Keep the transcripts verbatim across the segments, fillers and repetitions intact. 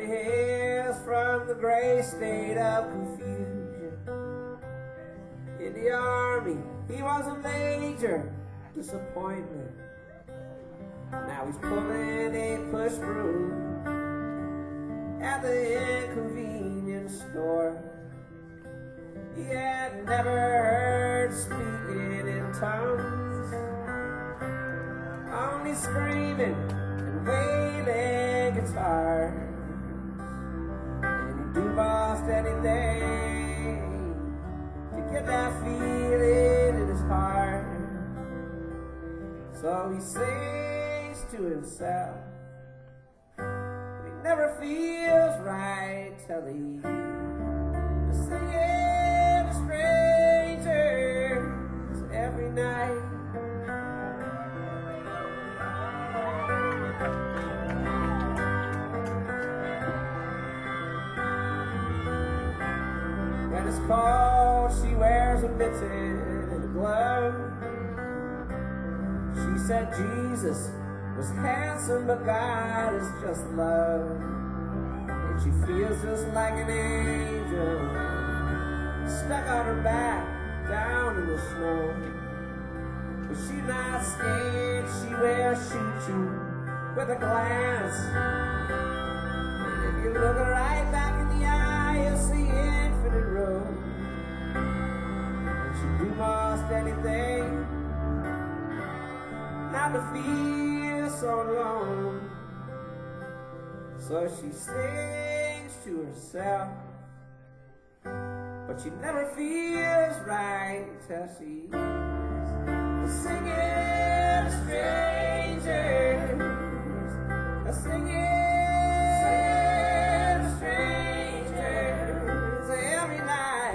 he hails from the gray state of confusion. In the army, he was a major disappointment. Now he's pulling a push broom at the inconvenience store. He had never heard speaking in tongues, only screaming and wailing guitars. And he'd do most anything to get that feeling in his heart. So he sings to himself, but he never feels right till he's singing to strangers every night. When it's cold, she wears a mitten and a glove. She said Jesus was handsome, but God is just love. And she feels just like an angel, stuck on her back, down in the snow. But she's not scared, she will shoot you with a glance. And if you look her right back in the eye, you'll see infinite room. And she'd do most anything not to feel so alone. So she sings to herself, but she never feels right till she's singing to strangers, singing to strangers every night.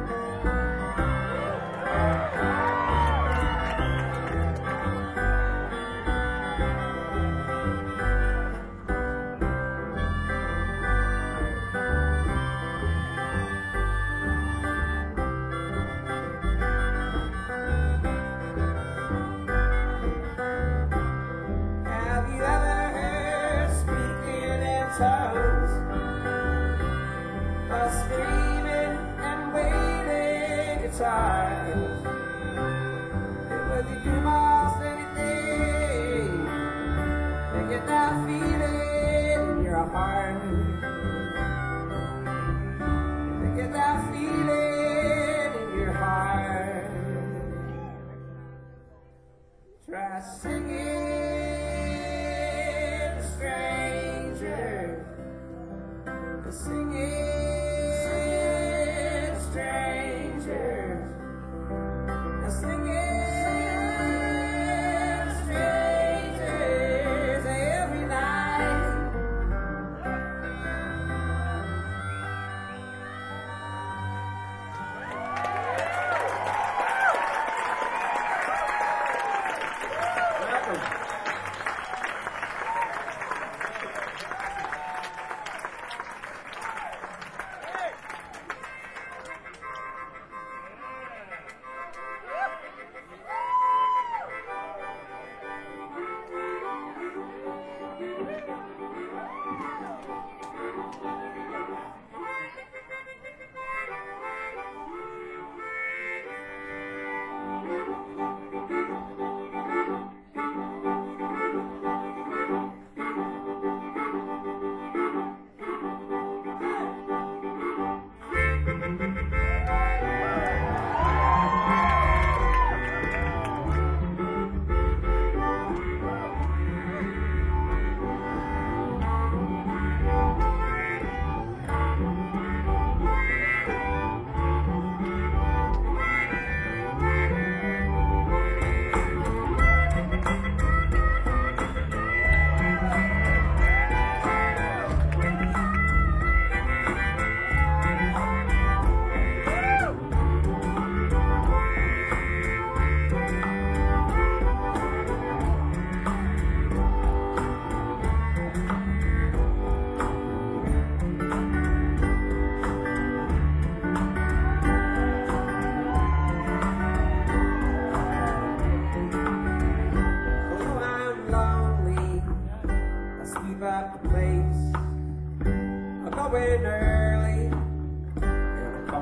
Tongues, while screaming and wailing guitars. And when you do most anything to get that feeling in your heart, to get that feeling in your heart, try singing to strangers. Singing to strangers, singing to strangers every night.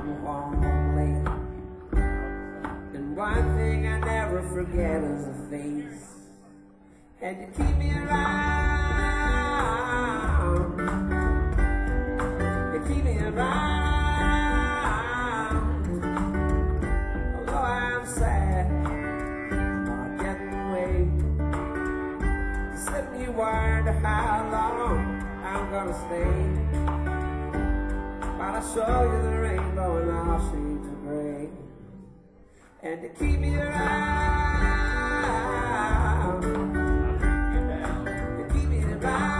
come home late. And one thing I never forget is a face. And you keep me around. You keep me around. Although I'm sad, I'm getting away. You said you wonder how long I'm gonna stay. But I'll show you the rainbow and all shades of gray. And to keep me around, to keep me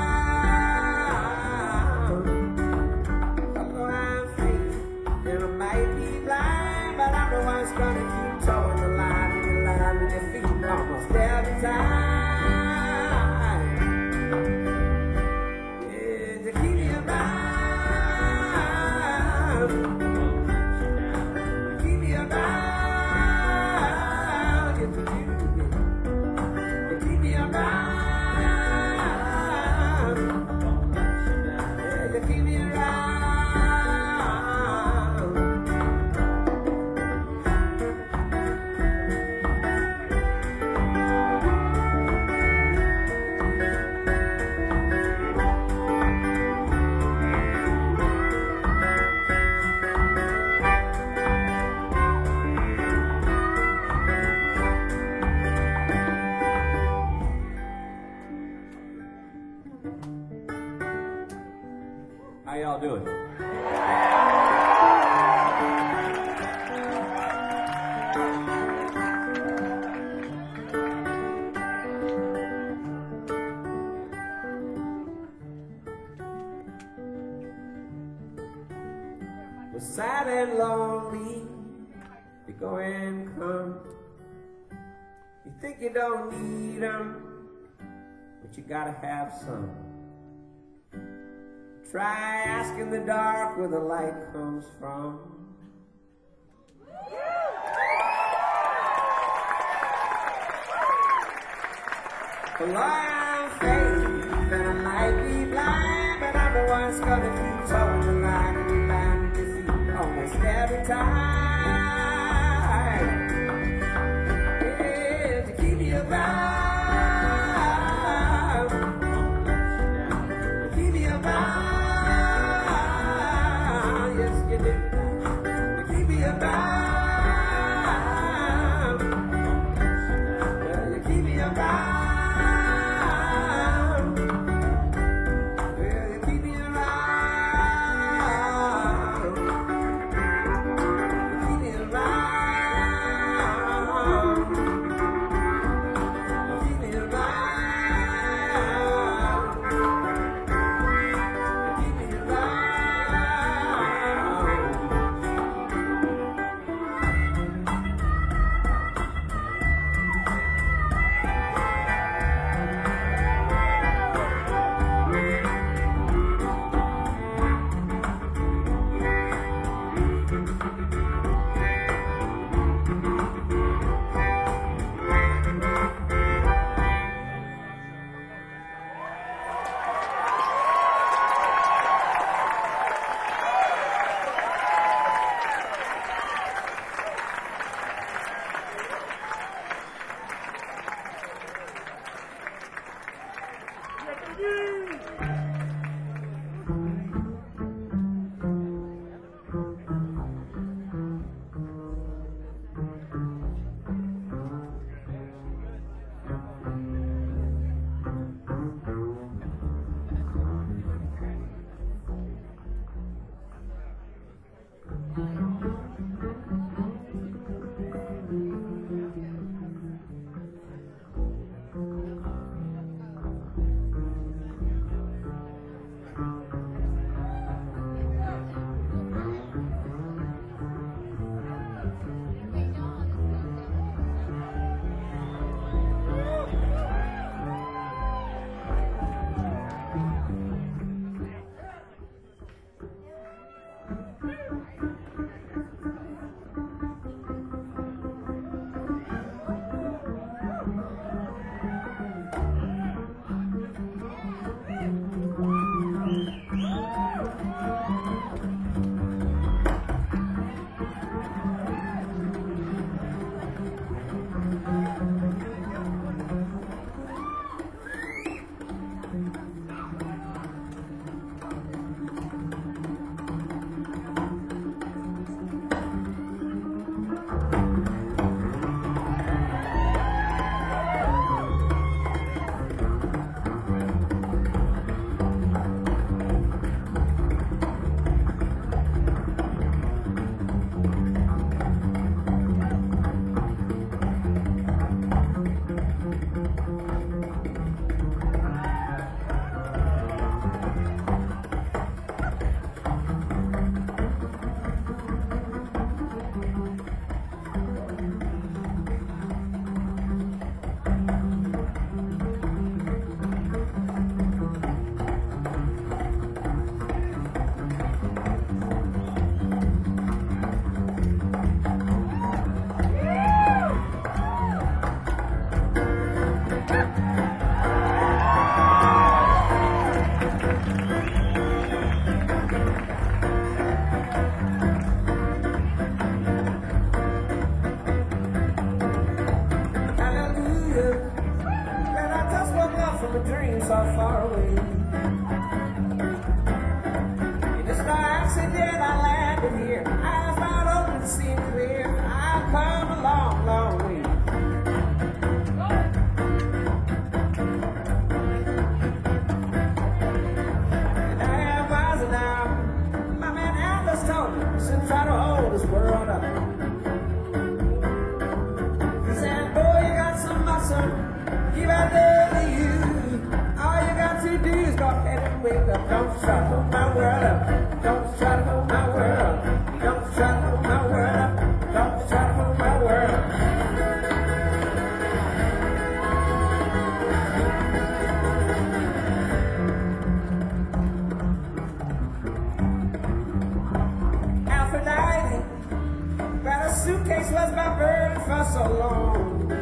around. Although I'm fake and I might be blind, but I'm the one's gonna keep towing the line and the line with your feet almost every time. Yeah, to keep me around. How y'all doing? We're sad and lonely, you go and come. You think you don't need them, but you gotta have some. Try asking the dark where the light comes from. Well, I'm faith that I might be blind, but I'm the one's gonna keep towing the line and the line with your feet almost every time. Yeah, to keep you around, to keep you around. hold my world up. Don't you try to hold my world up. Aphrodite, but a suitcase was my burden for so long.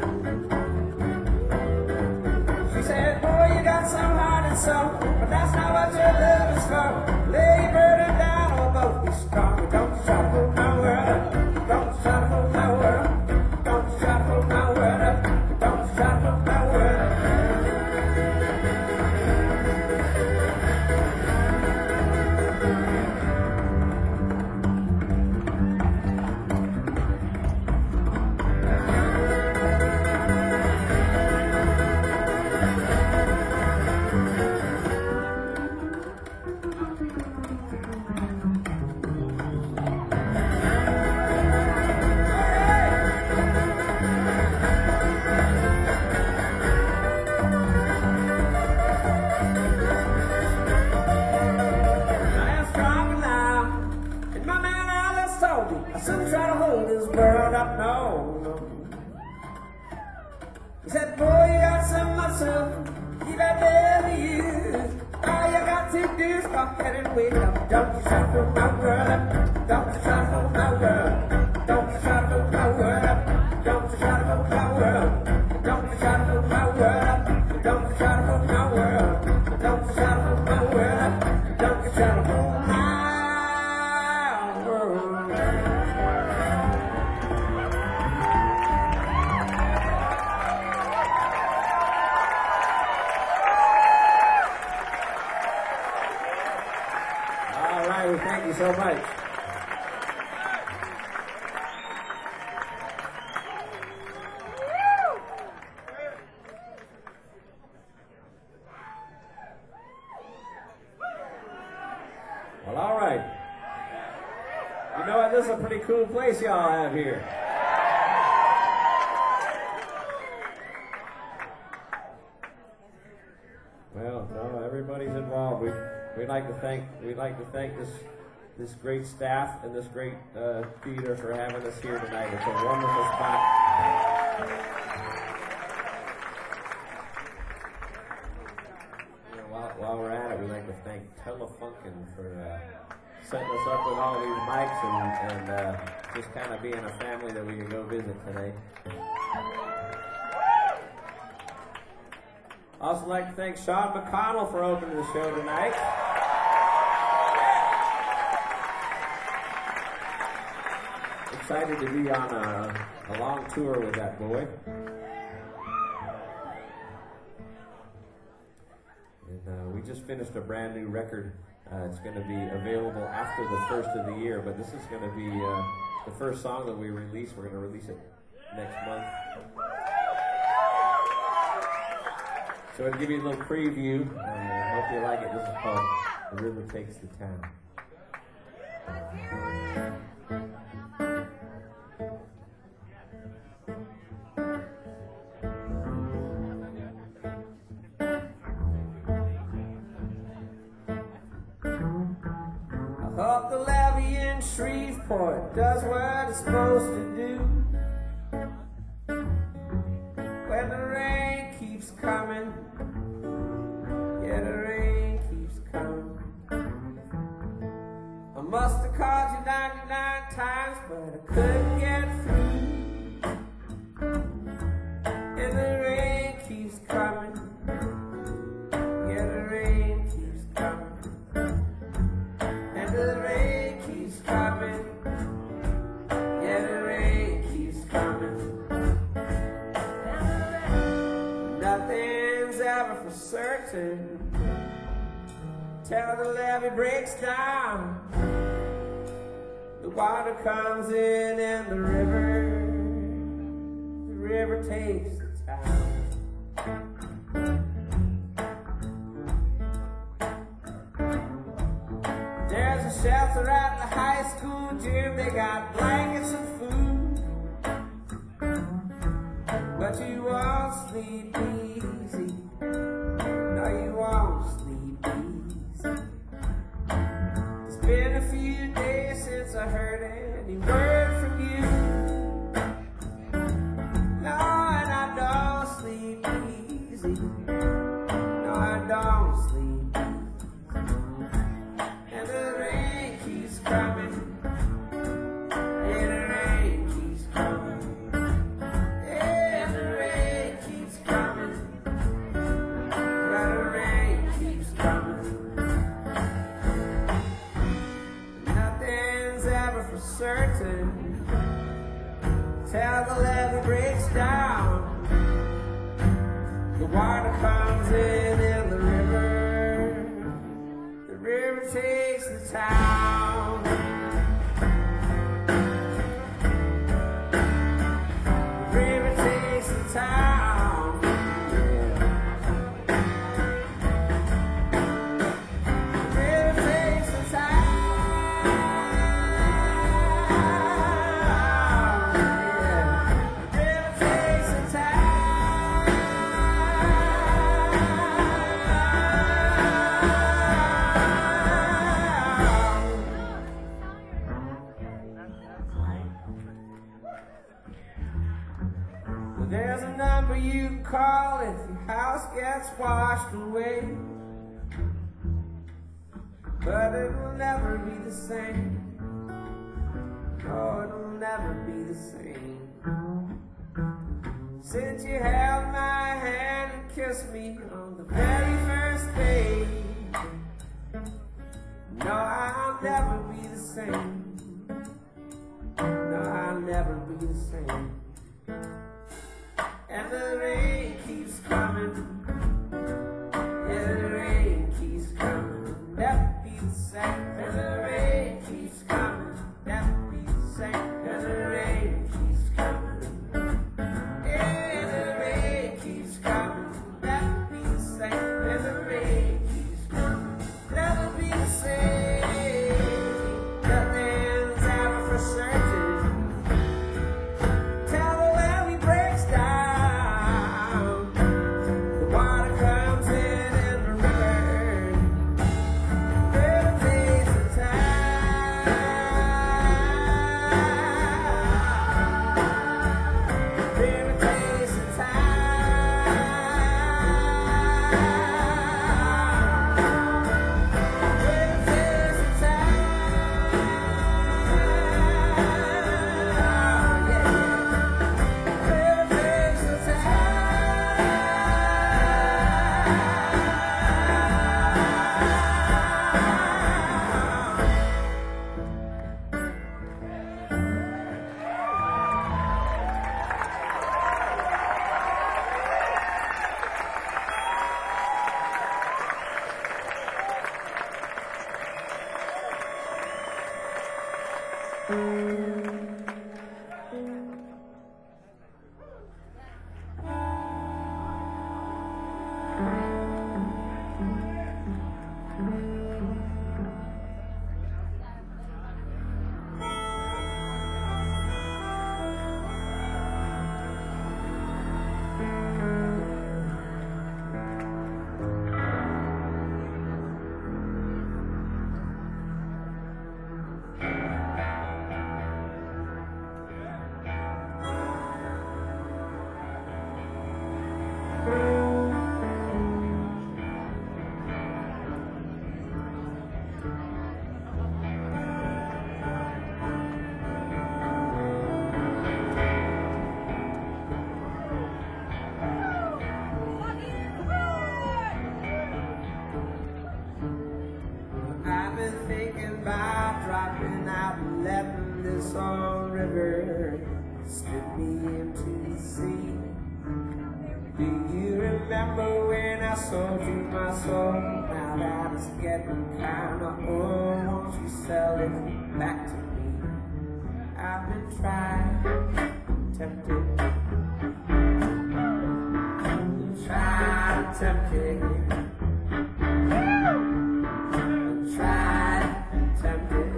She said, boy, you got some heart and soul, but that's not what your love is for. Lay your burden down, or both be strong. Don't you try to hold my world up. Don't you try to hold my world up. Don't you try to hold my world up. Don't you try to hold my world up. I shouldn't try to hold this world up, no, no. He said, boy, you got some muscle, you got never use. All you got to do is go ahead and wake up. Don't you try to hold my world up. Don't you try to hold my world up. Don't you try to hold my world up. Don't you try to hold my world up. Don't you try to hold my world up. Don't you try to hold my world up. Don't you try to hold my world up. Don't you try to hold my world up. Thank you so much. Well, all right. You know what? This is a pretty cool place y'all have here. Well, no, everybody's involved. We we'd like to thank we'd like to thank this this great staff and this great uh, theater for having us here tonight. It's a wonderful spot. You know, while, while we're at it, we'd like to thank Telefunken for uh, setting us up with all these mics and, and uh, just kind of being a family that we can go visit today. Also like to thank Sean McConnell for opening the show tonight. Excited to be on a, a long tour with that boy. And uh, we just finished a brand new record. Uh, it's going to be available after the first of the year, but this is going to be uh, the first song that we release. We're going to release it next month. So I'll give you a little preview. I uh, hope you like it. This is called The River Takes the Town. I hope the levee in Shreveport does what it's supposed to do. When the rain keeps coming, yeah, the rain keeps coming. I must have called you ninety-nine times, but I couldn't get through. And the rain keeps coming, yeah, the rain keeps coming. And the rain keeps coming, yeah, the rain keeps coming. Nothing's ever for certain till the levee breaks down. The water comes in and the river, the river takes the town. There's a shelter at the high school gym. They got blankets and food, but you won't sleep easy. No, you won't sleep easy. It's been a few days since I heard any word till the levee breaks down. The water comes in in the river. The river takes the town. The river takes the town. The river takes the town. Yeah. The river takes the town. There's a number you can call if your house gets washed away, but it will never be the same. Oh, it will never be the same. Since you held my hand and kissed me on the very first day, no, I'll never be the same. No, I'll never be the same. And the rain keeps coming. Yeah, the rain keeps coming. Never be the same. And the rain keeps coming. Never be the same. And the rain keeps coming. Yeah, the rain keeps coming. Never be the same. And the rain keeps coming. Never be the same. Nothing's ever for certain. Remember when I sold you my soul? Now that it's getting kinda old, won't you sell it back to me? I've been trying, tempted, trying, tempted, trying, tempted,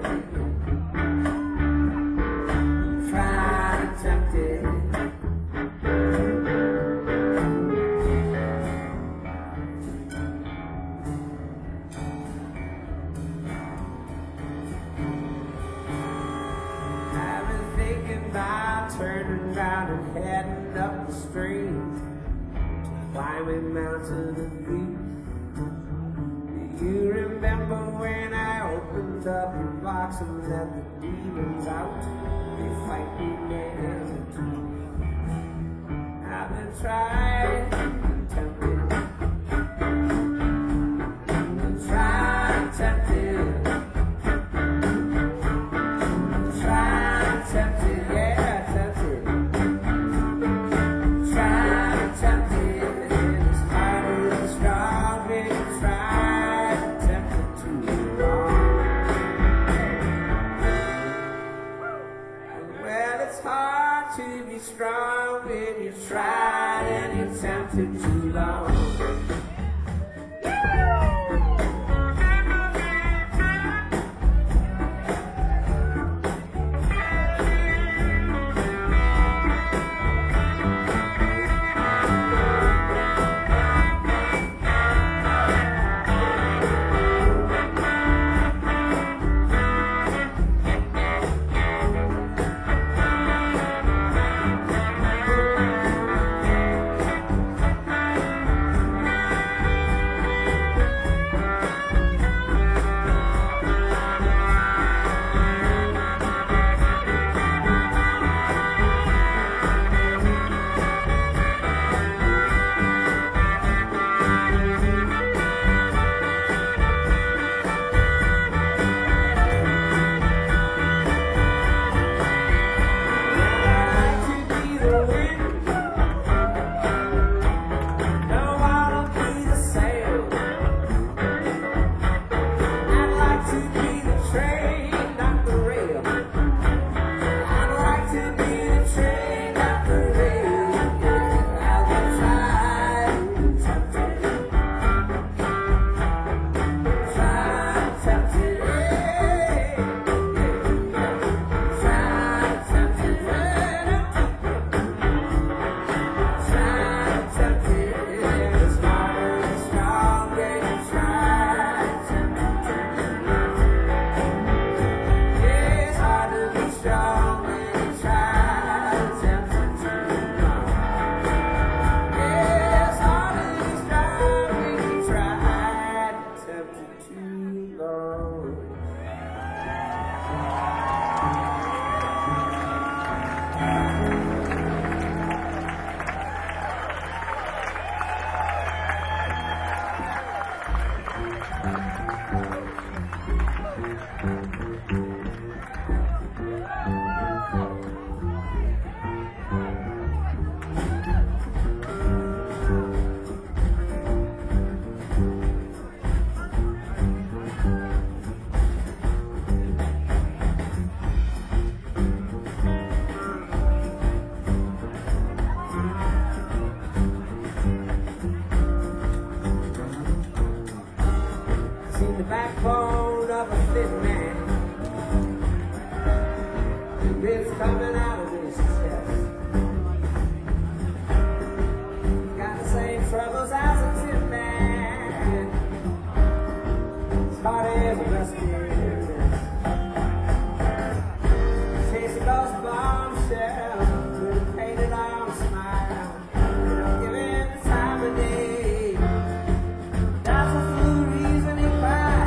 trying, tempted. Turning around and heading up the street, climbing Mountain View. Do you remember when I opened up your box and let the demons out? They fight me now. I've been trying, tempted, trying, tempted, trying, tempted, yeah. It's hard to be strong when you've tried and you're tempted too long. The backbone of a thin man, the ribs coming out of his chest. Got the same troubles as a tin man, as hard as a rescue. Chasing those bombshells with a painted on smile. They don't give him the time of day. That's a fool reason he cries.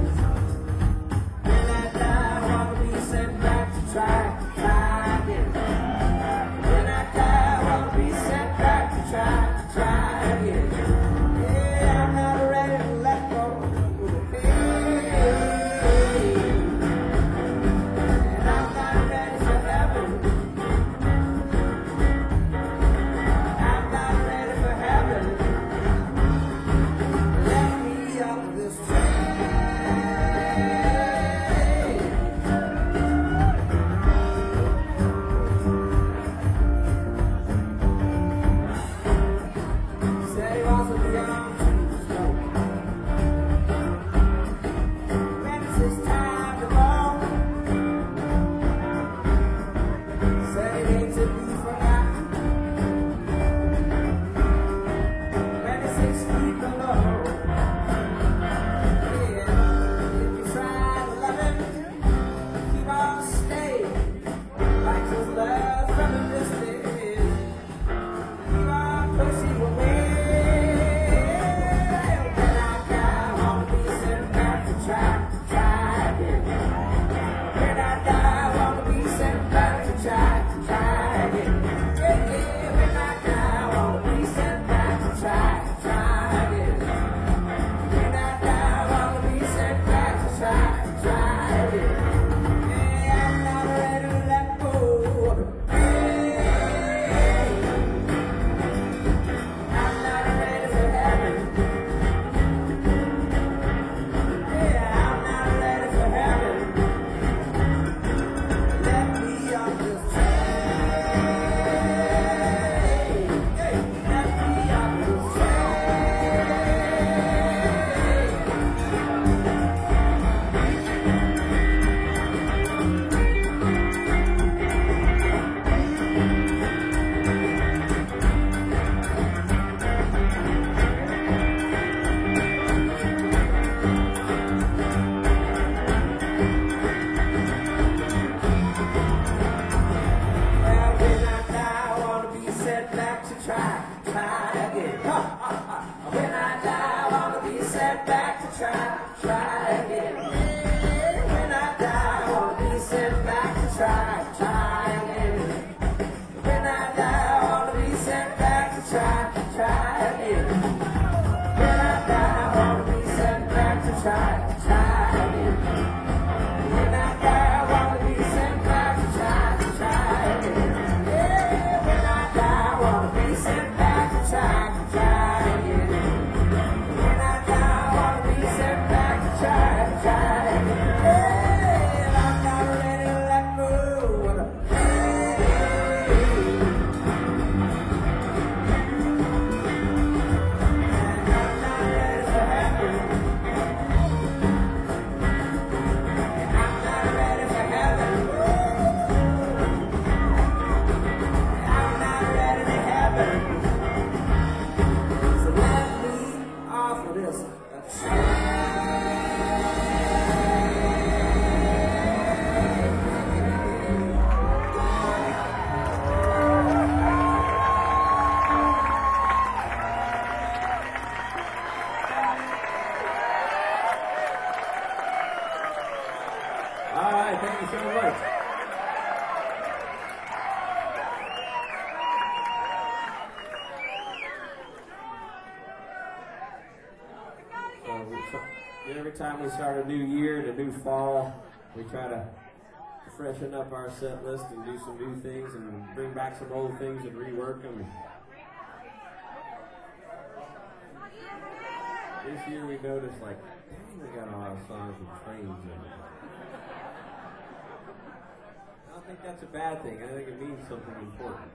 Try, try again. When I die, I want to be sent back to try, try again. Yeah, I'm not ready to let go of the pain. And I'm not ready for heaven. I'm not ready for heaven. Let me off this train. Try, try again. Every time we start a new year and a new fall, we try to freshen up our set list and do some new things and bring back some old things and rework them. This year we noticed, like, dang, we got a lot of songs with trains in it. I don't think that's a bad thing. I think it means something important.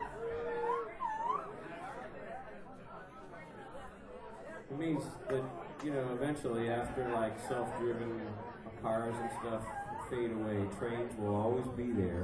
It means that, you know, eventually after like self-driven cars and stuff fade away, trains will always be there.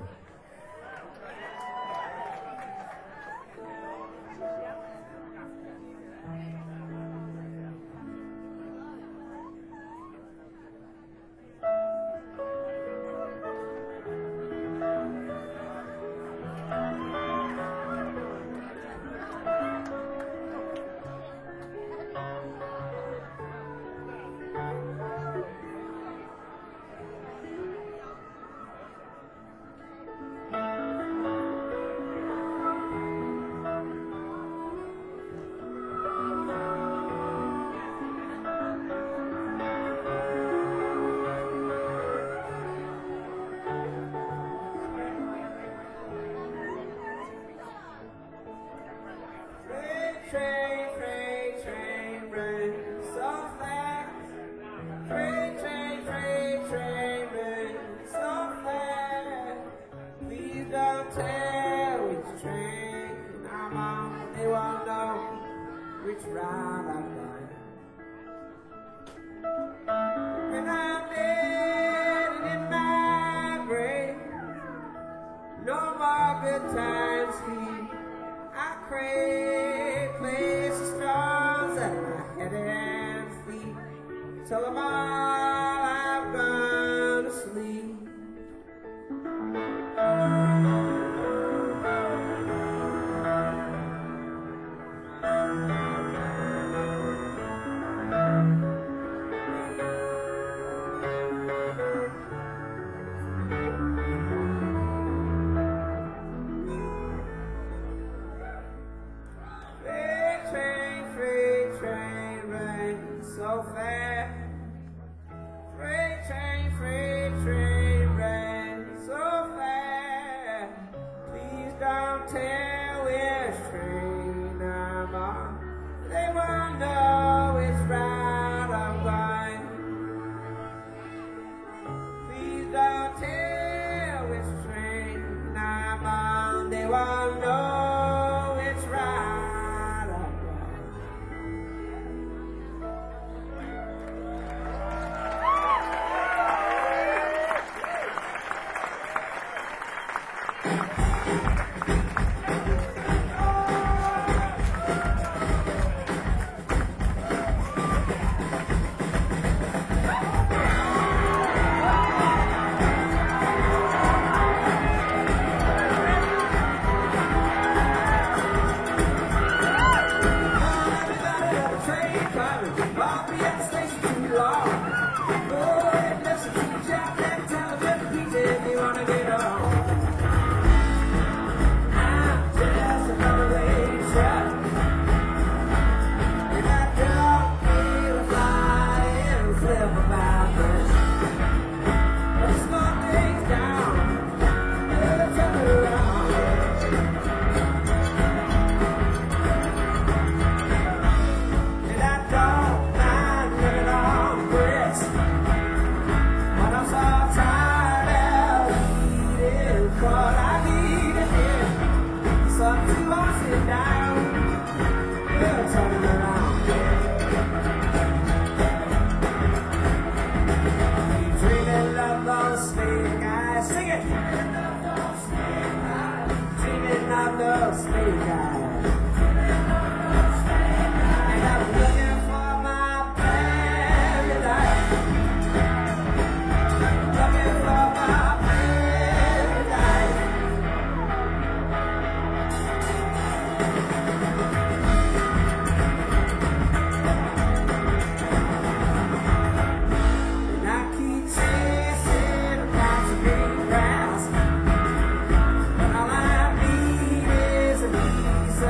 All I need is a piece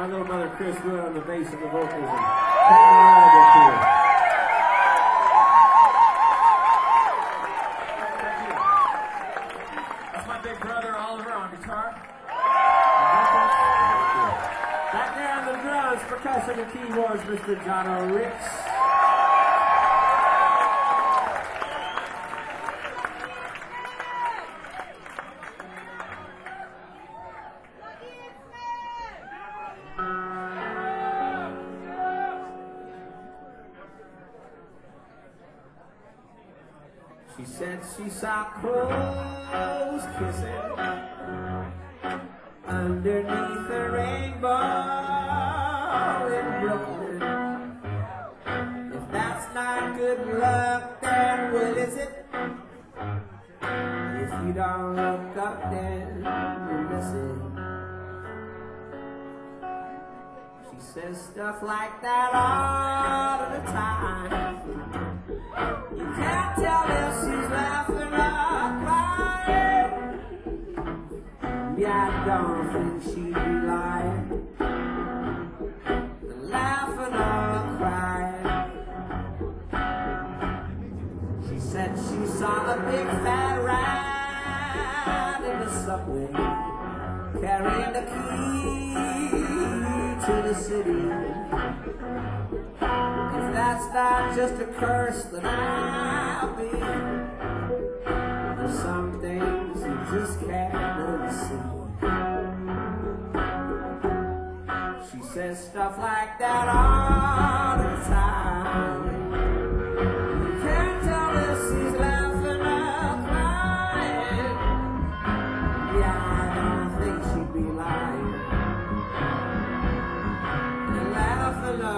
my little brother Chris Wood on the bass and the vocals, and Pat Ryan up here. Thank you. That's my big brother Oliver on guitar. Back there on the drums, percussion and keyboards, Mister John O. Ricks. She said she saw crows kissing underneath the rainbow in Brooklyn. If that's not good luck, then what is it? If you don't look up, then you miss it. She says stuff like that all of the time. You can't tell if she's laughing or crying. Yeah, I don't think she'd be lying, laughing or crying. She said she saw a big fat rat in the subway, carrying the key to the city. If that's not just a curse, then I'll be. There's some things you just can't really see. She says stuff like that all the time. You can't tell if she's laughing or crying. Yeah, I don't think she'd be lying, laughing or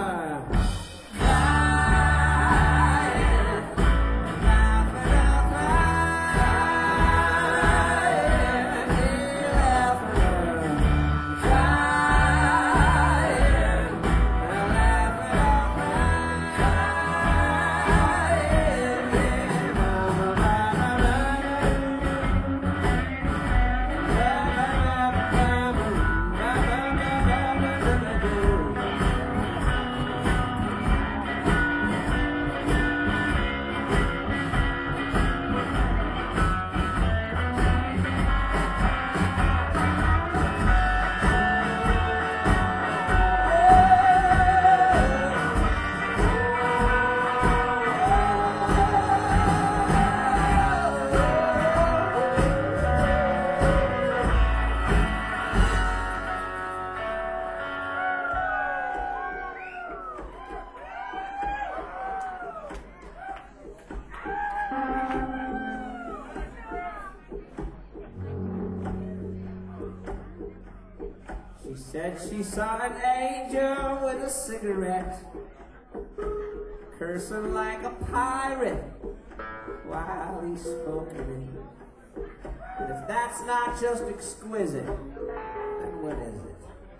said she saw an angel with a cigarette, cursing like a pirate while he spoke of it. And if that's not just exquisite, then what is it?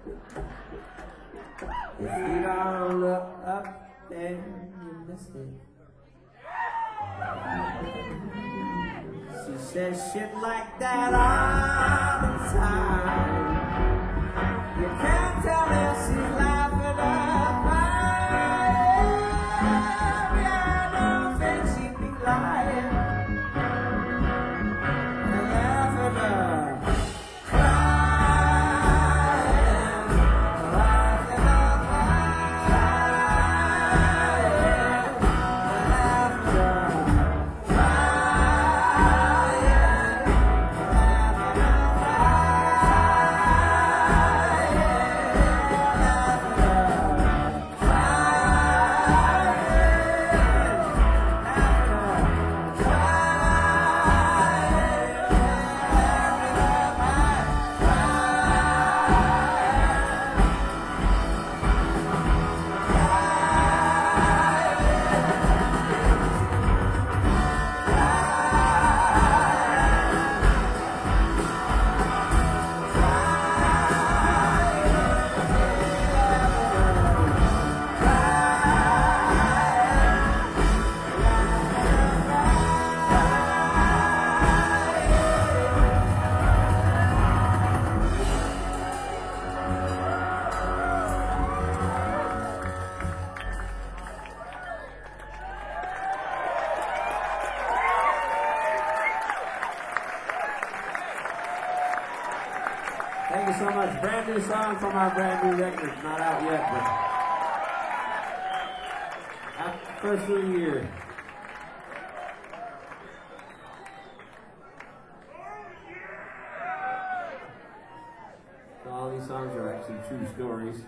If you don't look up, then you miss it. She says shit like that all the time. You can't tell if she's laughing or crying. Yeah, I don't think she'd be lying, laughing or crying, laughing or crying, laughing or crying, laughing or crying. Brand new song from our brand new record. Not out yet, but after the first of the year. So all these songs are actually true stories.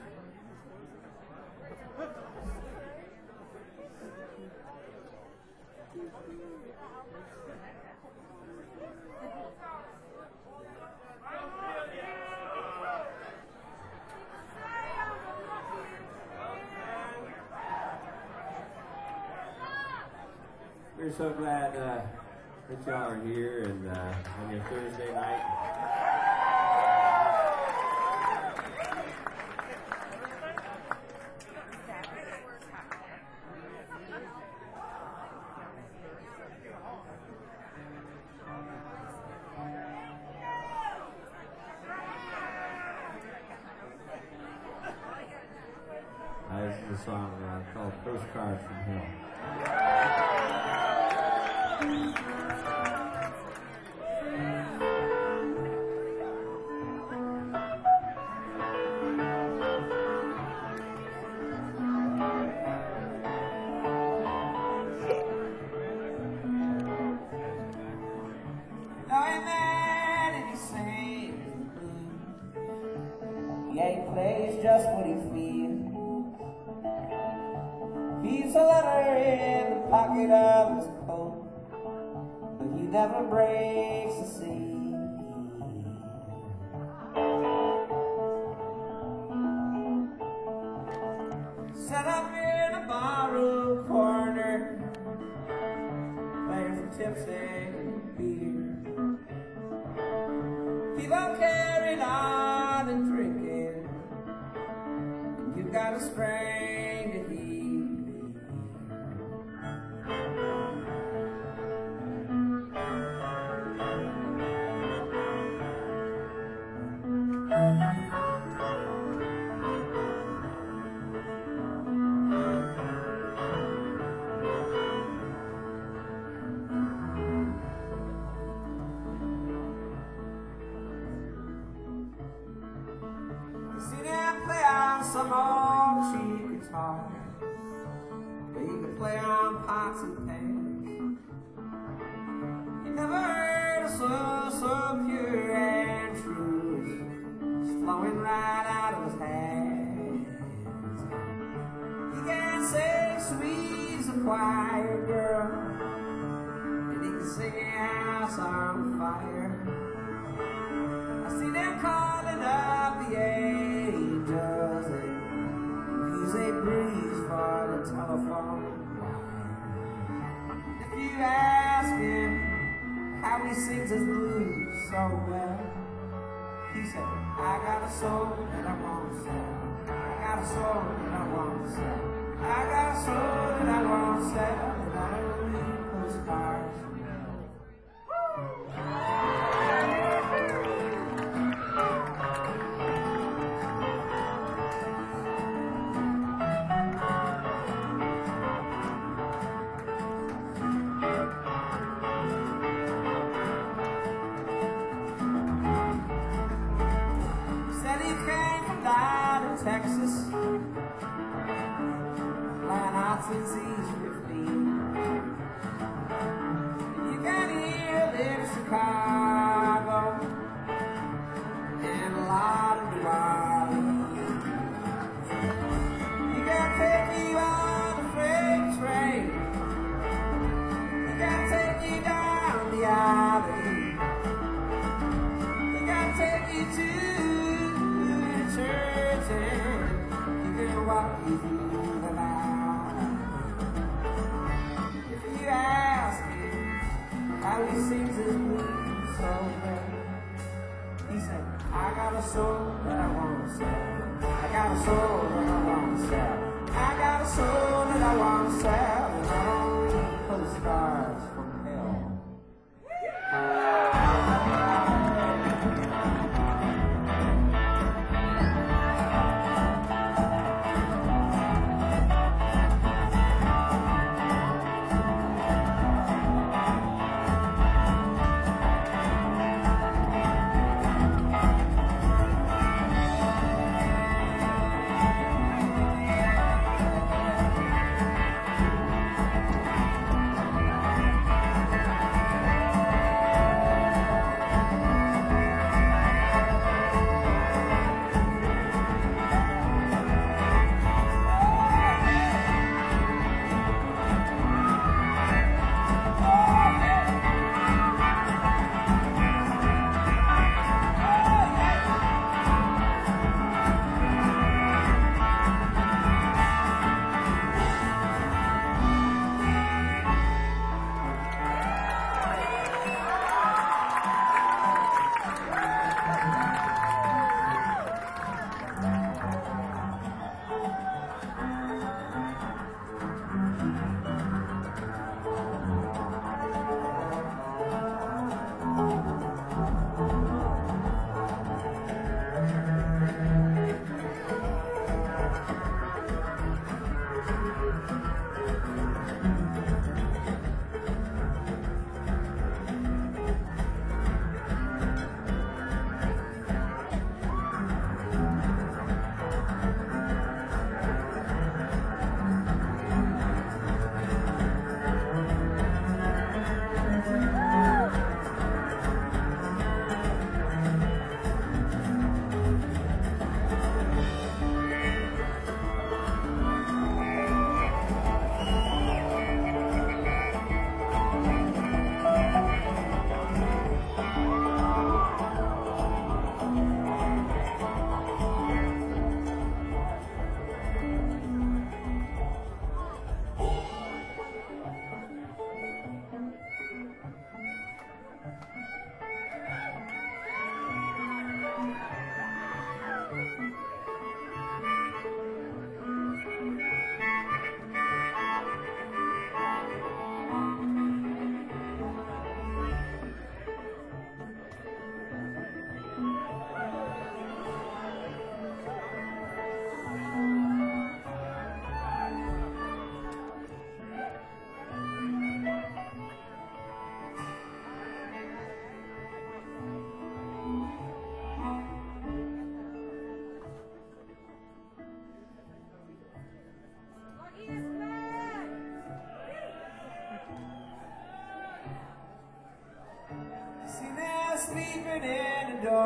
We're so glad uh, that y'all are here and uh, on your Thursday night. Uh, this is a song uh, called Postcards from Hell. Yeah, he plays just what he feels. Keeps a letter in the pocket of his coat, but he never breaks the seal. Set up in a barroom corner, playing for tips and beer. Keep on carrying on and drinking. You've got a string to heat. See them play on some old cheap guitar, but you can play on pots and pans. You never heard a soul so pure and true, it's flowing right out of his hands. He can sing sweet as a choir girl, and he can sing a house on fire. I see them calling up the angels, and use a breeze for the telephone line. If you ask him how he sings his blues so well, he said, I got a soul that I want to sell. I got a soul that I want to sell. I got a soul that I want to sell, and I don't need postcards. Texas, flying out since he's fifteen. You got here, live in Chicago, and a lot of New Orleans. You got to take you on the freight train. You got to take you down the alley. You got to take you to the church, and you can walk you through the line. If you ask him how he sings his blues so well, he said, I got a soul that I want to sell. I got a soul that I want to sell. I got a soul that I want to sell, and I don't need postcards from hell.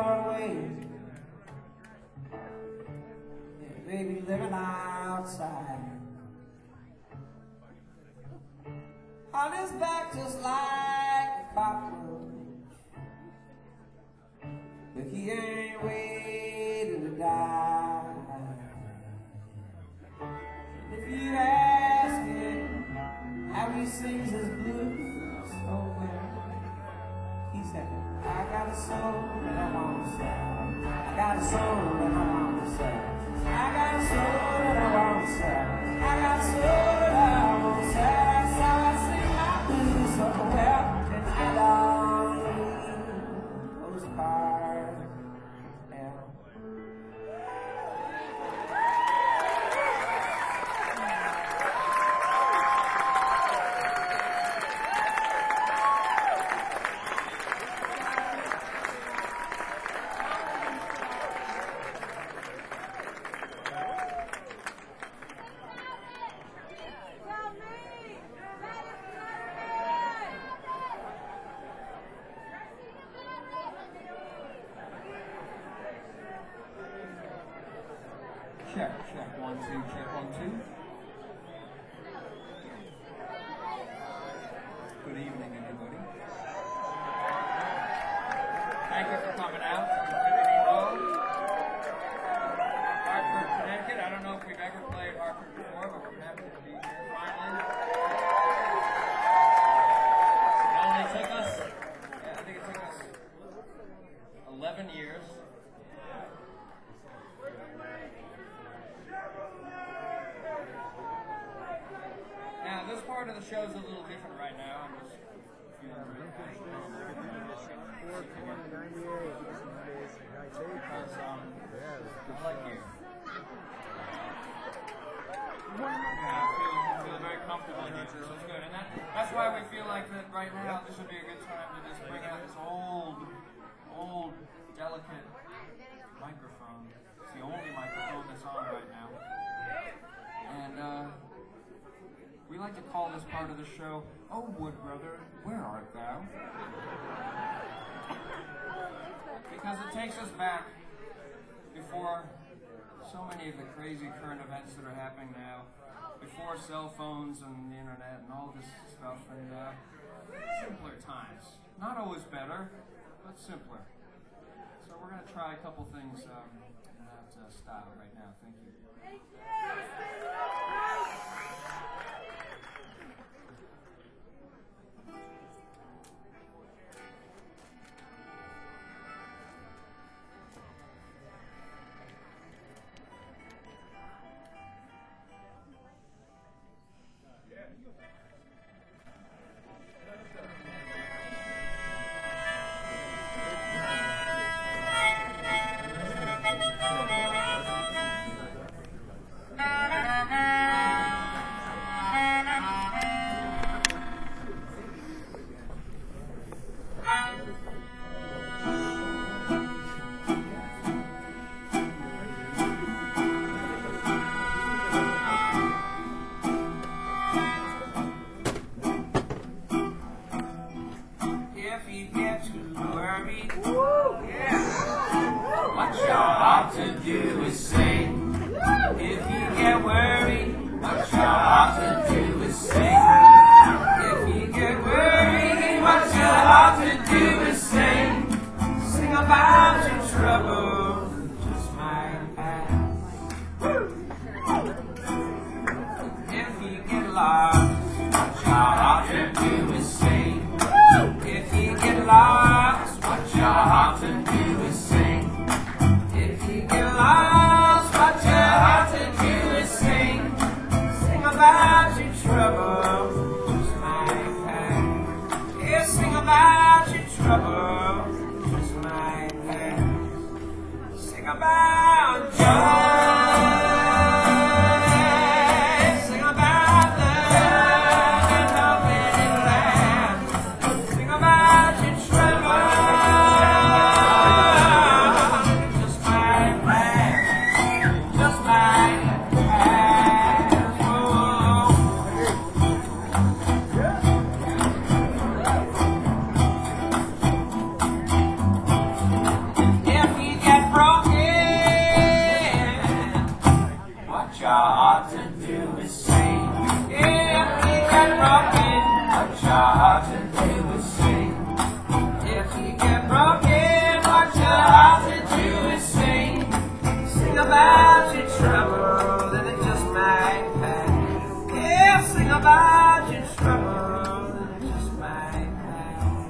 far away. Yeah, baby, living outside. On his back just like a cockroach, but he ain't waiting to die. And if you ask him how he sings his blues, oh well, he said, I got a soul that I want to sell. I got a soul that I want to sell. I got a soul that I want to sell. I got a soul that I want to sell. That's how I sing my blues so well. And I don't those cars now. Check, check, one, two, check, one, two. Good evening, everybody. Thank you for coming out to Infinity Hall. Hartford, Connecticut. I don't know if we've ever played Hartford before, but we're happy to be here finally. It only took us, yeah, I think it took us eleven years. Now, this part of the show is a little different right now. I'm just feeling really because, um, I like you. Yeah, I feel, I feel very comfortable in here, so it's good. And that, that's why we feel like that right now this would be a good time to just bring out this old, old, delicate microphone. It's the only microphone that's on right now. And, uh, we like to call this part of the show, Oh Wood Brother, Where Art Thou? Because it takes us back before so many of the crazy current events that are happening now, before cell phones and the internet and all this stuff, and uh, simpler times. Not always better, but simpler. So we're going to try a couple things um, in that uh, style right now. Thank you. Thank you. Thank you. to do is sing. If he get broken, what you ought to do is sing. If he get broken, what you ought to do is sing. Sing about your trouble and it just might pass. Yeah, sing about your trouble and it just might pass.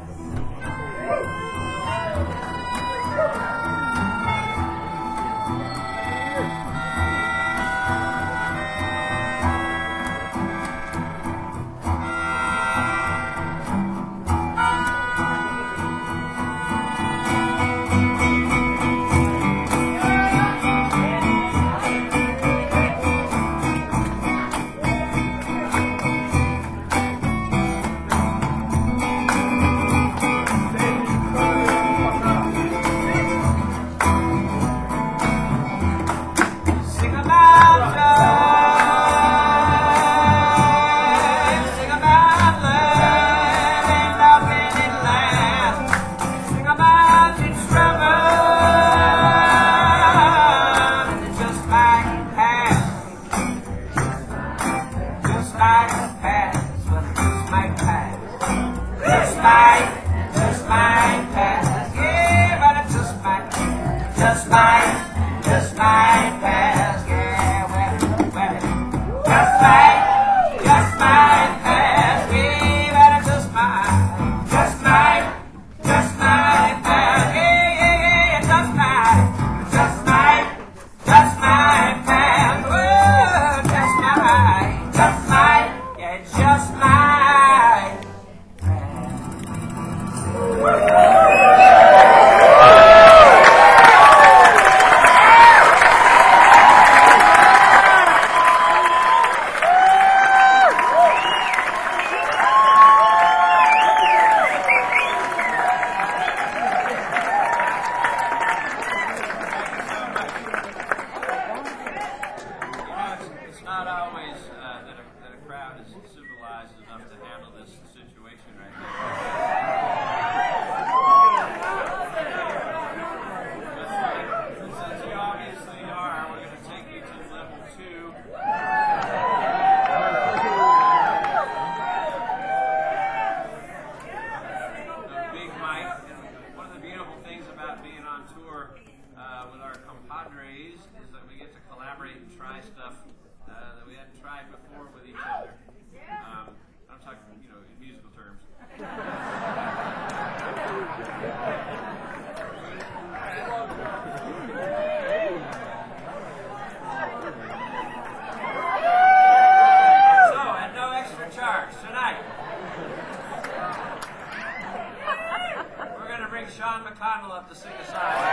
Sean McConnell up to sing a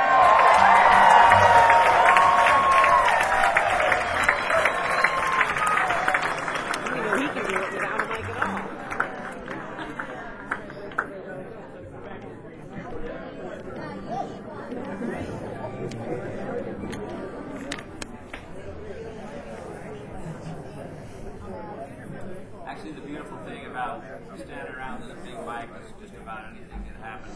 song. He can do it without a mic at all. Actually, the beautiful thing about standing around with a big mic is just about anything can happen.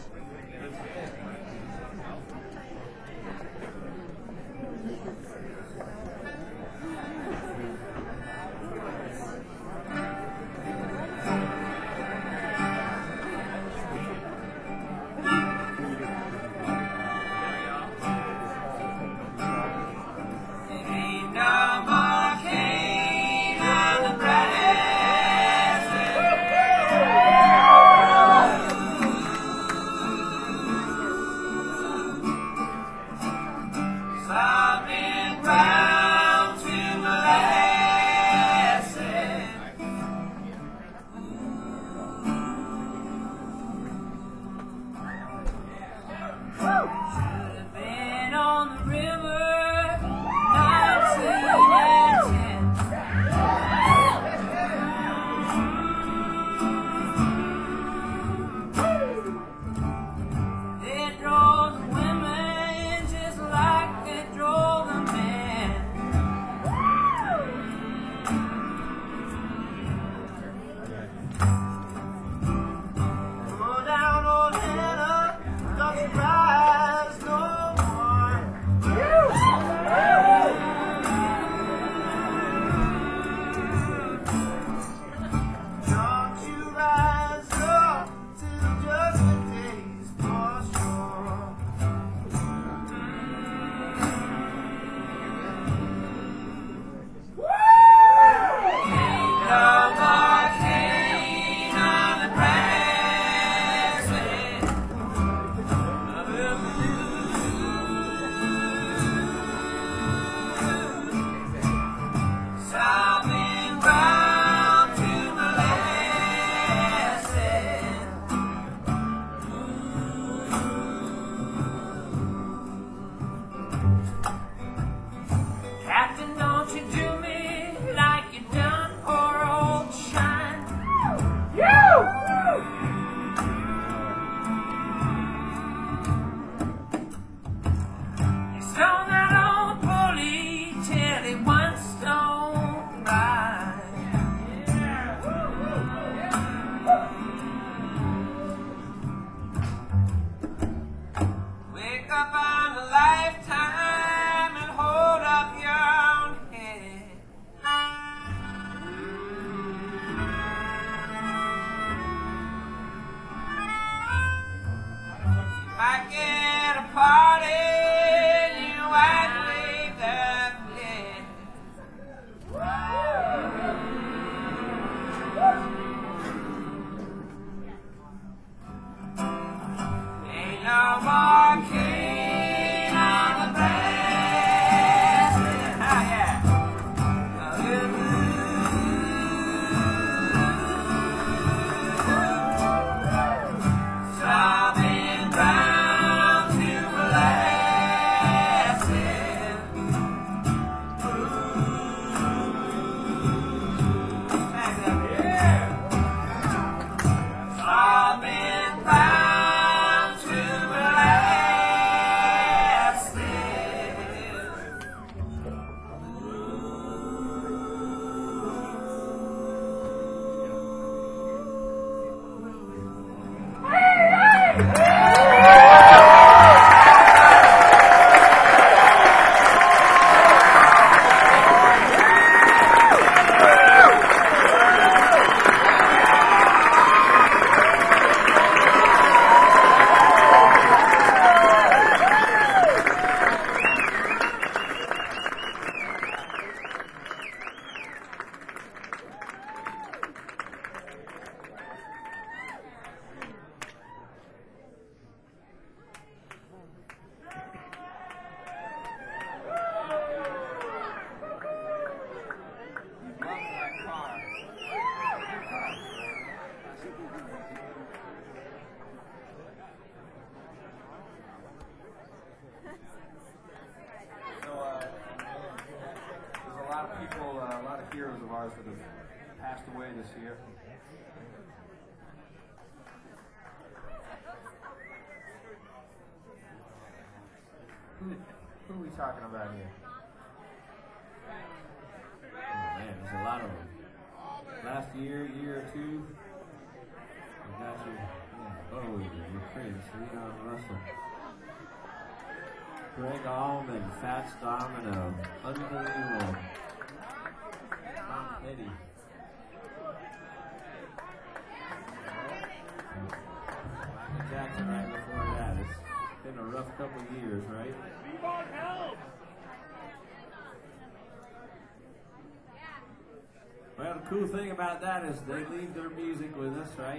car. So, uh, there's a lot of people, uh, a lot of heroes of ours that have passed away this year. Who, who are we talking about here? Oh man, there's a lot of them. Last year, year or two, we got you. Yeah, oh, you're crazy. Leon Russell. Greg Allman, Fats Domino, unbelievable. Tom Petty. Michael Jackson right before that. It's been a rough couple of years, right? Well, the cool thing about that is they leave their music with us, right?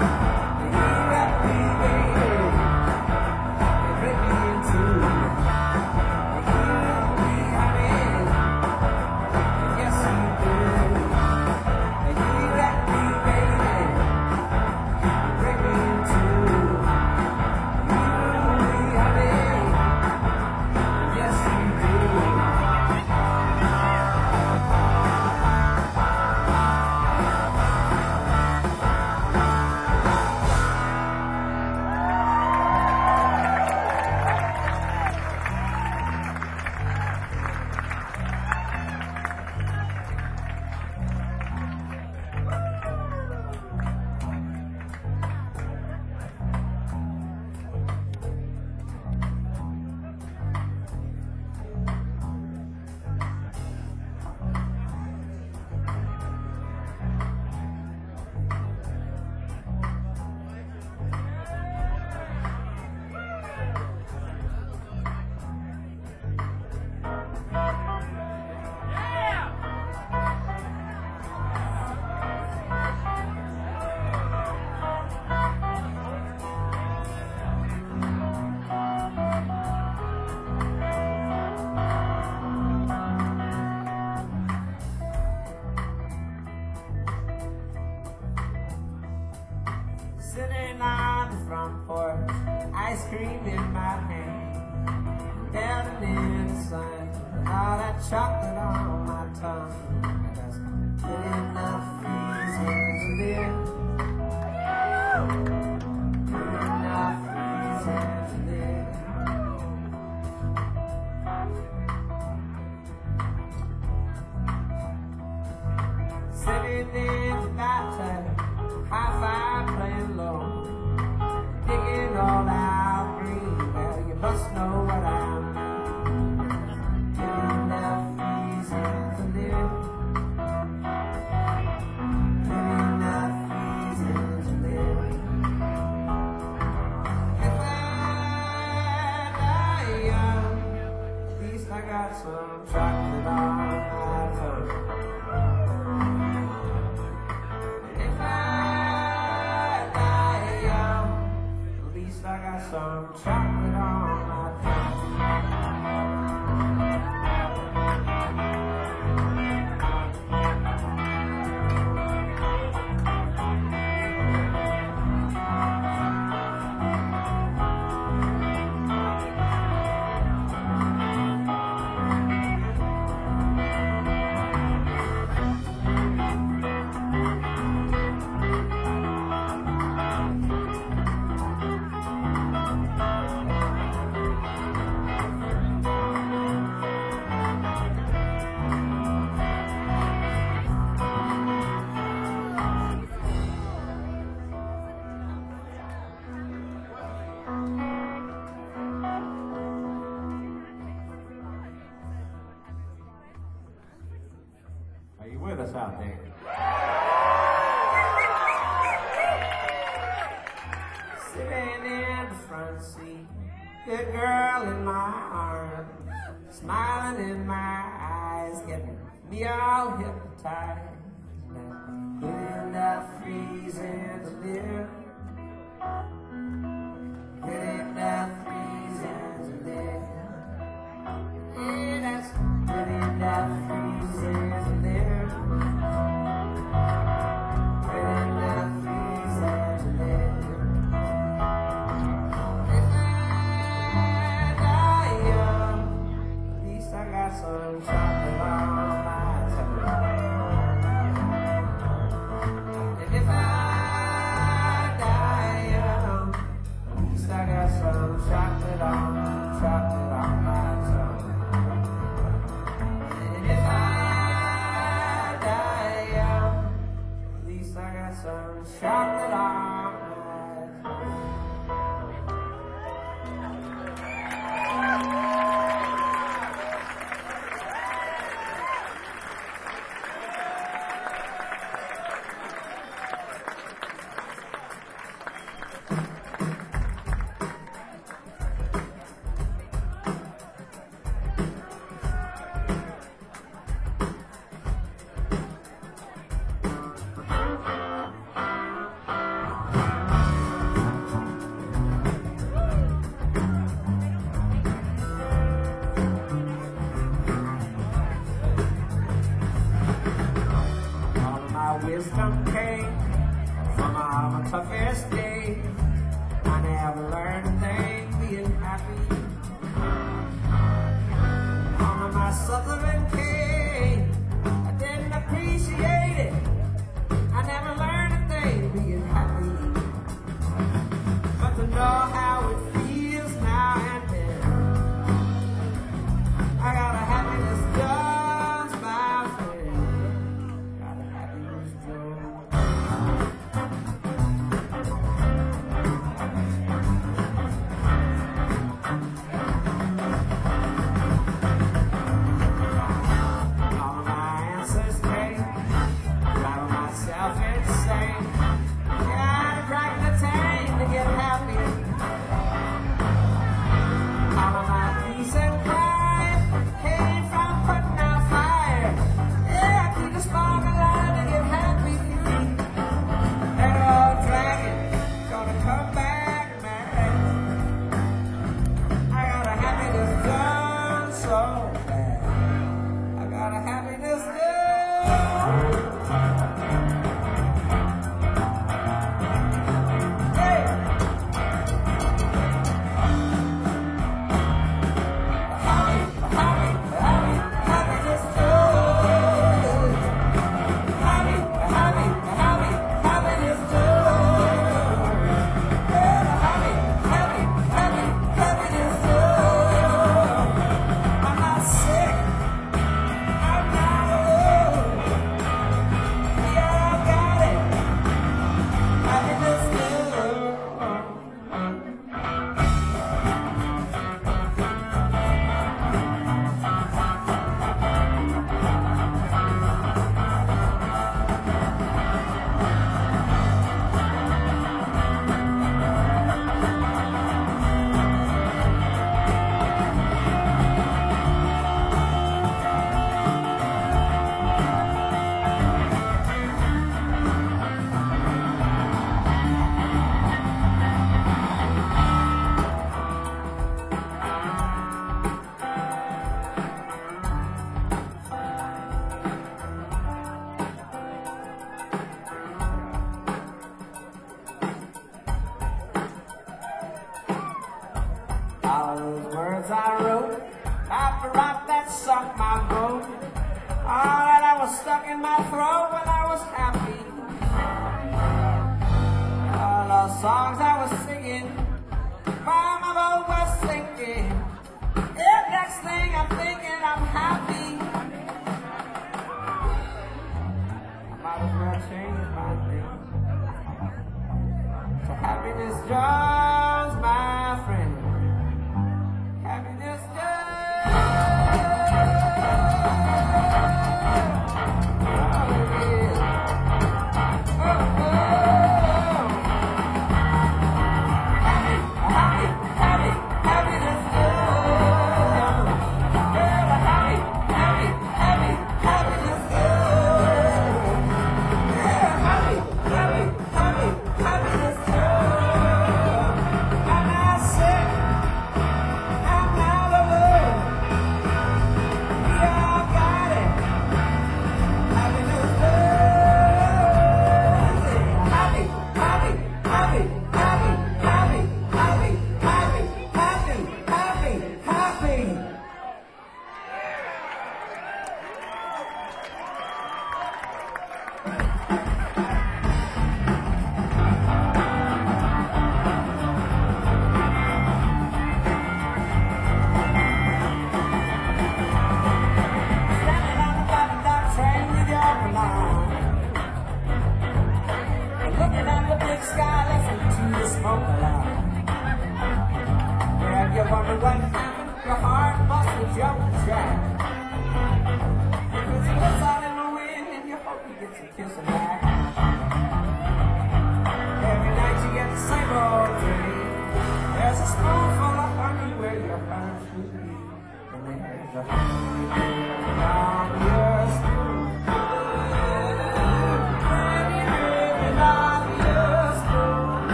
Thank you. ice cream in my hand, down in the sun, and all that chocolate on my tongue. That's good enough reason to live. Good enough reason to live. Sitting in the bathtub, high five playing low, digging all out green. Well, you must know what I mean. Good enough reason to live. Good enough reason to live. If I die young, at least I got some chocolate on my tongue. I got some chocolate on my tongue. Are you with us out there? Sitting in the front seat, good girl in my arms, smiling in my eyes, getting me all hypnotized. Good enough reason to live. Good enough reason to live. Yeah, that's good enough reason to live. Good enough reason to live. If I die young, at least I got some chocolate on my tongue. And if I die young, at least I got some chocolate on, chocolate on my tongue. And if I die young, at least I got some chocolate on my tongue. Wisdom came from all my toughest days. I never learned a thing being happy. All of my suffering came, I didn't appreciate it. I never learned a thing being happy. But to know how it feels now and then, I got a happiness just my friend. Got a happiness joy. like a rock that sunk my boat. All that I was stuck in my throat when I was happy. All the songs I was singing while my boat was sinking. Yeah, next thing I'm thinking I'm happy. I might as well change my name to Happiness Jones, my friend. Happiness Jones.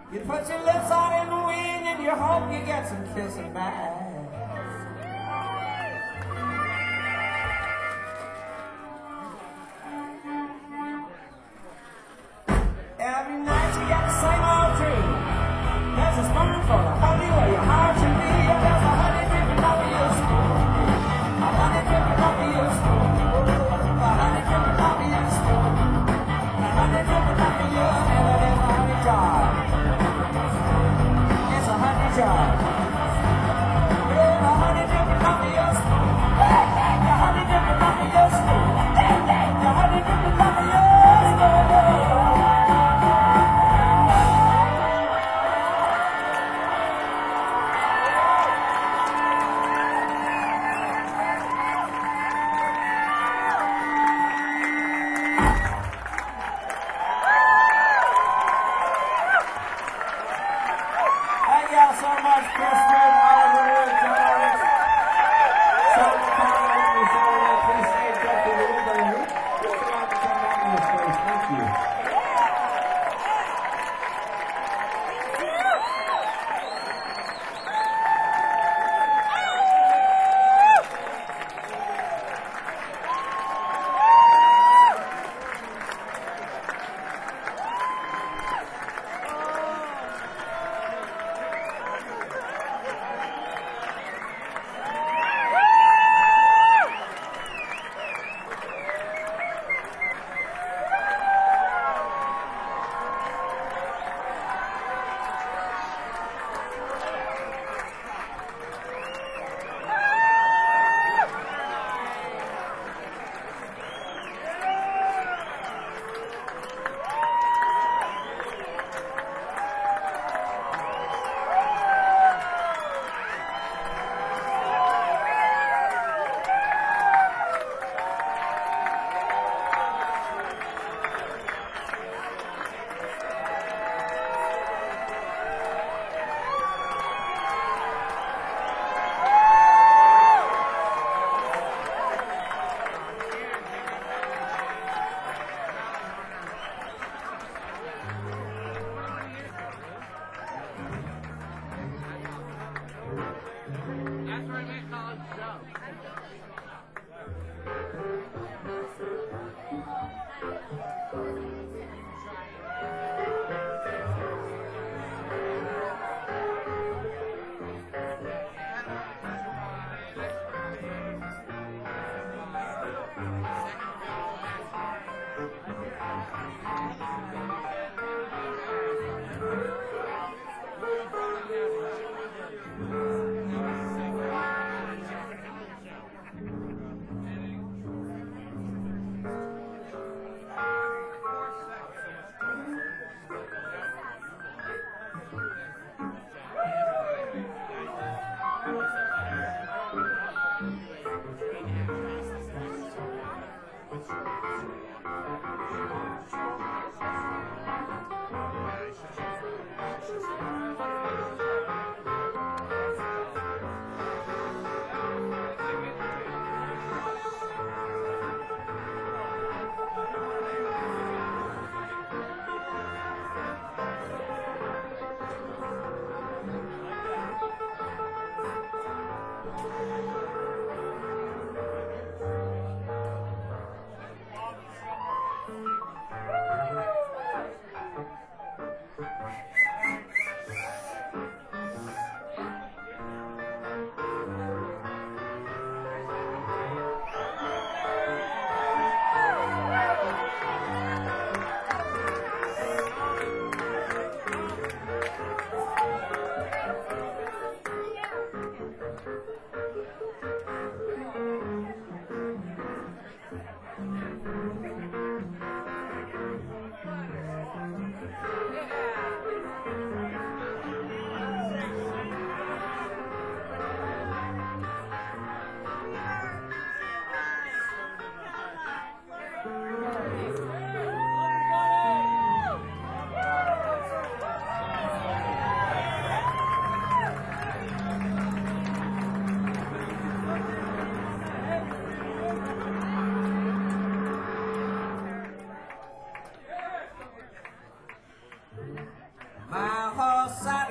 You put your lips out in the wind and you hope you get some kissing back. Every night you get the same old dream. There's a spoonful of honey where your heart should be. And there's a honey dripping off of your spoon. A honey dripping off of your spoon. A honey dripping off of your spoon. A honey dripping off of your spoon. And there's a honey jar. It's a honey jar. Yeah, a honey dripping off of your spoon. The honey dripping off of your spoon. The honey dripping off of your spoon.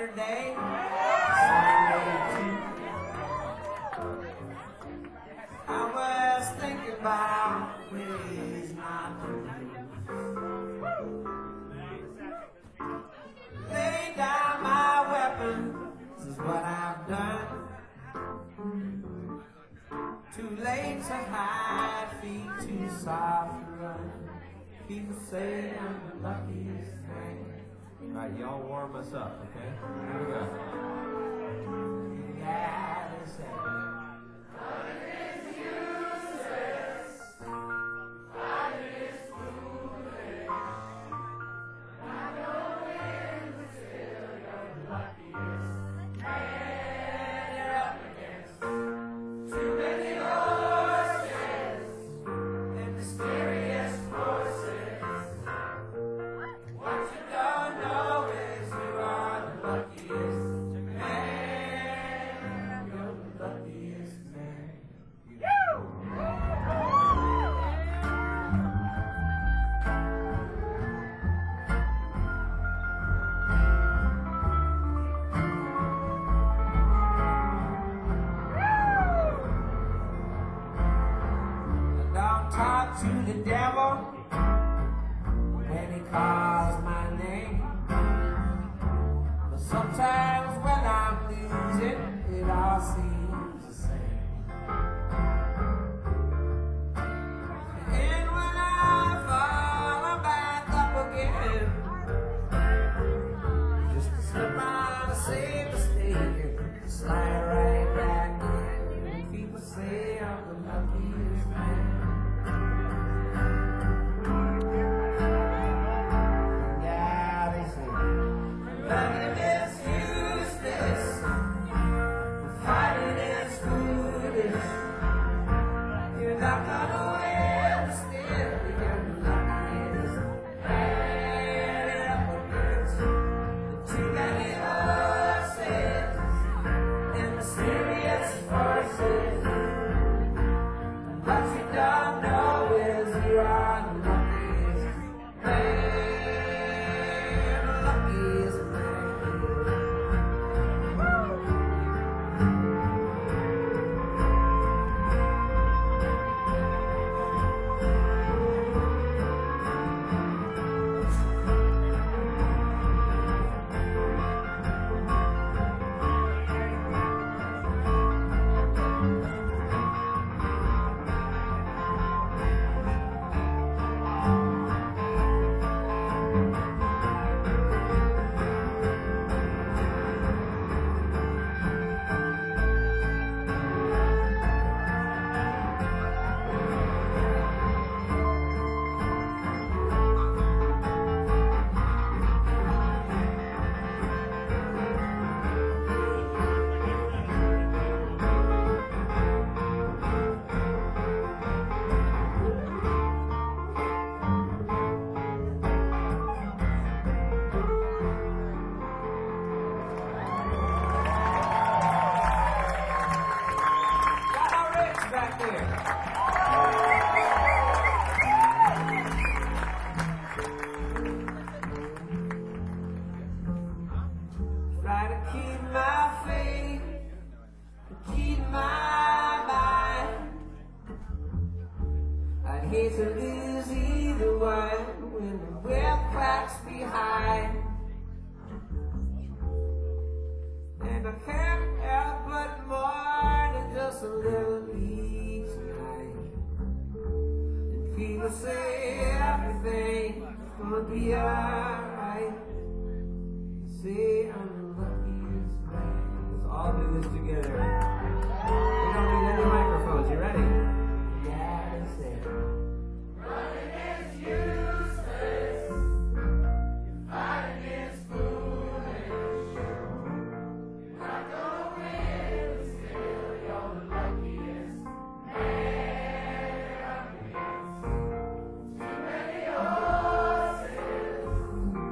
Saturday. I was thinking about ways not to lay down my weapon. This is what I've done. Too late to hide, feet too soft to run. People say I'm the luckiest man. Alright, y'all warm us up, okay? Here we go. Yeah, they say. Talk to the devil when he calls my name. But sometimes when I'm losing, it all seems the same. And when I fall, I'm back up again. Just to slip on the same mistake and slide right back in. People say I'm the luckiest man. Try to keep my faith, keep my mind. I'd hate to lose either one when the whip cracks behind. And I can't help but more than just a little each night. And people say everything's gonna be alright. Say I'm the luckiest man. Let's all do this together. We don't need any microphones. You ready? Yeah, that's it. Running is useless. Fighting is foolish. You're not gonna win, but still you're the luckiest man. Too many horses.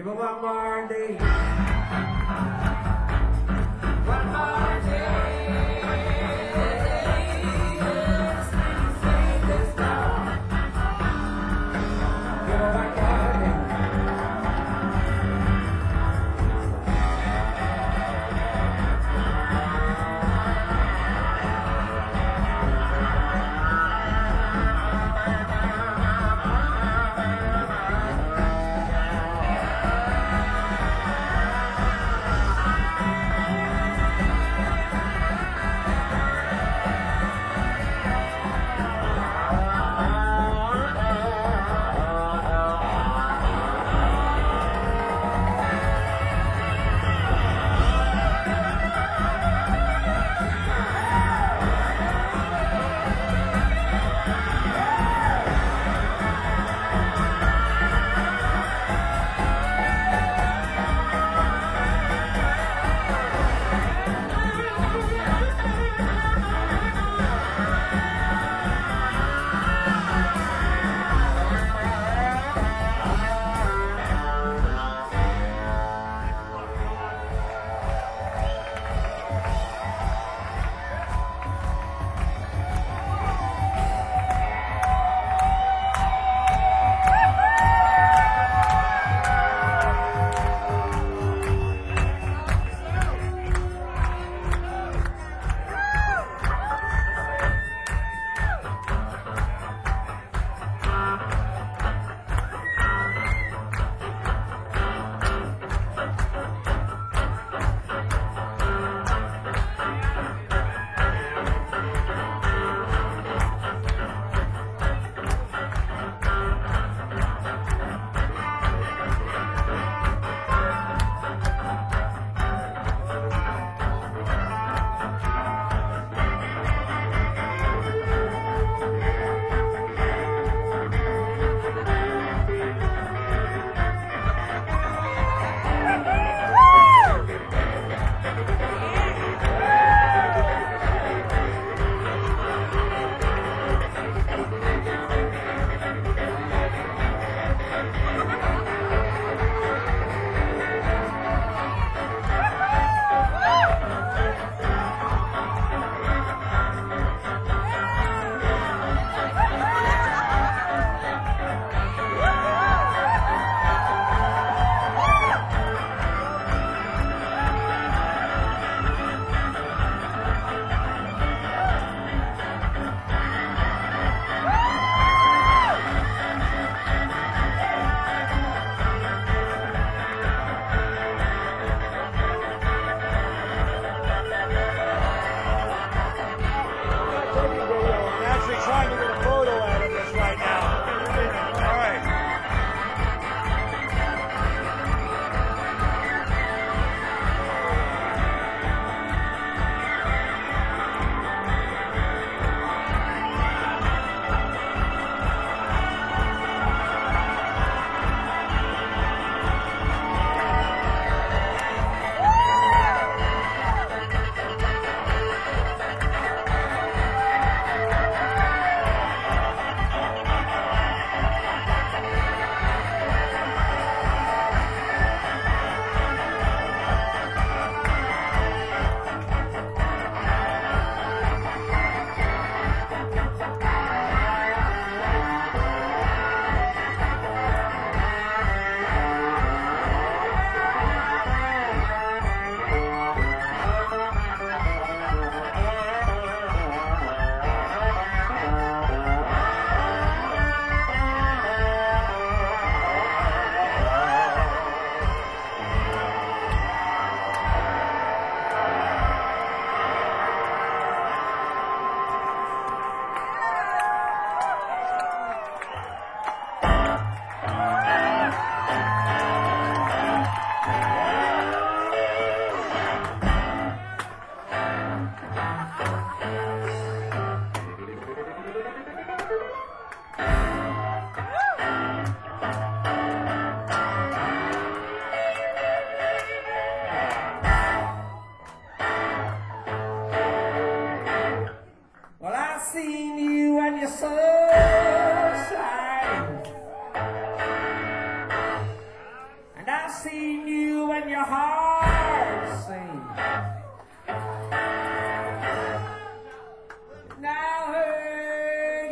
Give it one more day. One more day. Yes, please save this town. Give it one more day.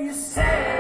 you say